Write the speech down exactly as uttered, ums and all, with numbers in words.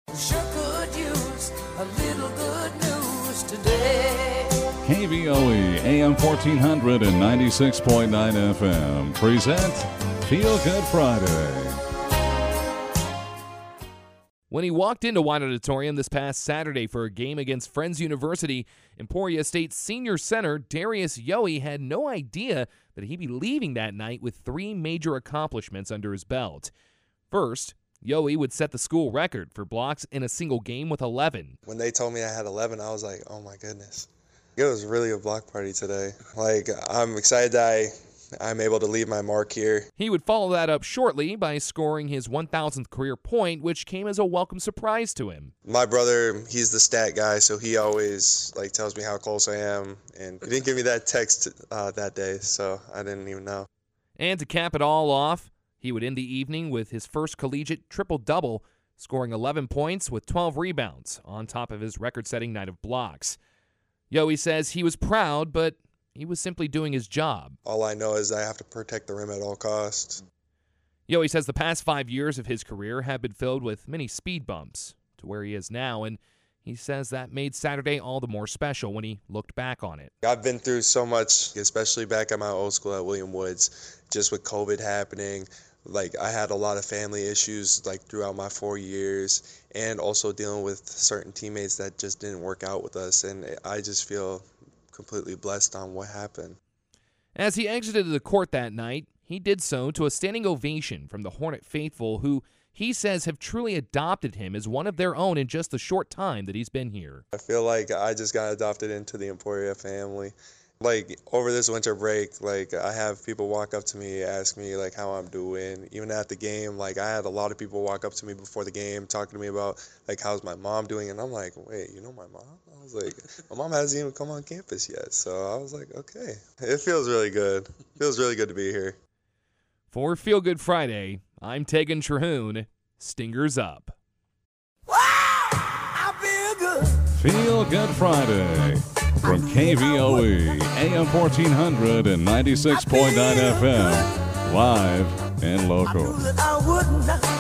Sure could use a little good news today. K V O E, A M fourteen hundred and ninety-six point nine F M present Feel Good Friday. When he walked into White Auditorium this past Saturday for a game against Friends University, Emporia State senior center Darius Yohe had no idea that he'd be leaving that night with three major accomplishments under his belt. First, Yohe would set the school record for blocks in a single game with eleven. When they told me I had eleven, I was like, oh my goodness. It was really a block party today. Like, I'm excited that I, I'm able to leave my mark here. He would follow that up shortly by scoring his one thousandth career point, which came as a welcome surprise to him. My brother, he's the stat guy, so he always like tells me how close I am. And he didn't give me that text uh, that day, so I didn't even know. And to cap it all off, he would end the evening with his first collegiate triple-double, scoring eleven points with twelve rebounds on top of his record-setting night of blocks. Yohe says he was proud, but he was simply doing his job. All I know is I have to protect the rim at all costs. Yohe says the past five years of his career have been filled with many speed bumps to where he is now, and he says that made Saturday all the more special when he looked back on it. I've been through so much, especially back at my old school at William Woods, just with COVID happening. Like, I had a lot of family issues like throughout my four years and also dealing with certain teammates that just didn't work out with us, and I just feel completely blessed on what happened. As he exited the court that night, he did so to a standing ovation from the Hornet faithful, who he says have truly adopted him as one of their own in just the short time that he's been here. I feel like I just got adopted into the Emporia family. Like, over this winter break, like, I have people walk up to me, ask me, like, how I'm doing. Even at the game, like, I had a lot of people walk up to me before the game, talking to me about, like, how's my mom doing? And I'm like, wait, you know my mom? I was like, my mom hasn't even come on campus yet. So I was like, okay. It feels really good. It feels really good to be here. For Feel Good Friday, I'm Tegan Terhune. Stingers up. Wow, I feel good. Feel Good Friday from K V O E, A M fourteen hundred and ninety-six point nine F M, live and local. I knew that I would not.